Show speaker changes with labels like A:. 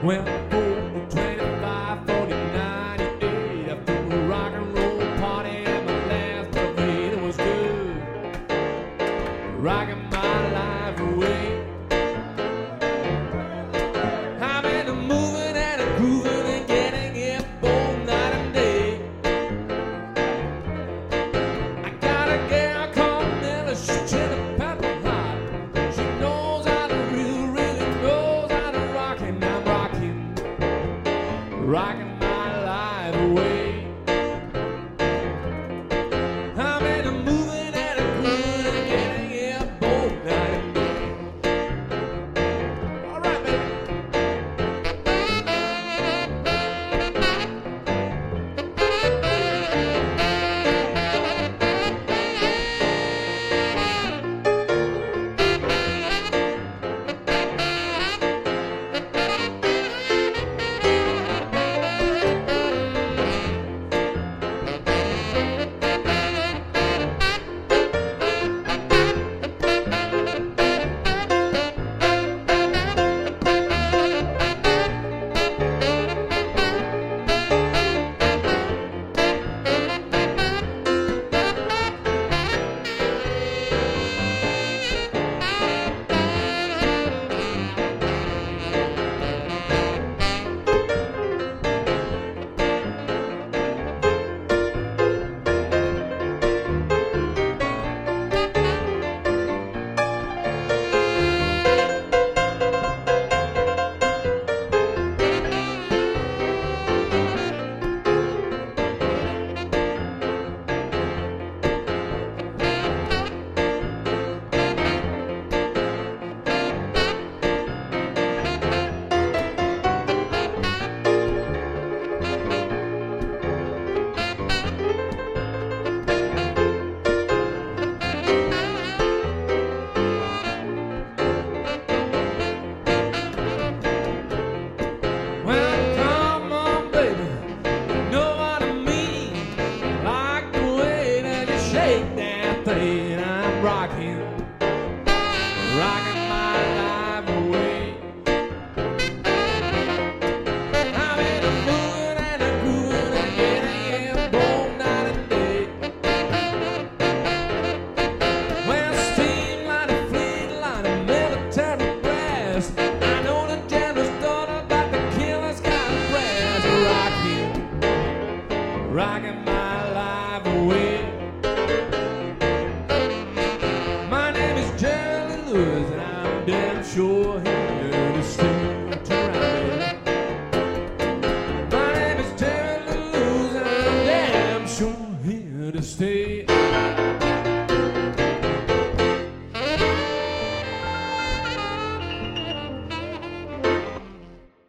A: Well, 25, 40, 98, I threw a rock and roll party at my last parade. It was good, rocking my life away. I'm into moving and a grooving and getting it both night and day. I got a gal called Nellie, she's chilling pepper hot. She knows how to really knows how to rock, and I'm rocking my life away. I'm into moving and a grooving and getting it both night and day. All right, baby. I'm rocking my life away. I'm in a moving and a grooving and getting it both night and day. Well, steam like a fleet, like a military brass. I know the general's thought about the killer's got brass. Rocking my life away. And I'm damn sure here to stay around. My name is Terry Lewis, and I'm damn sure here to stay.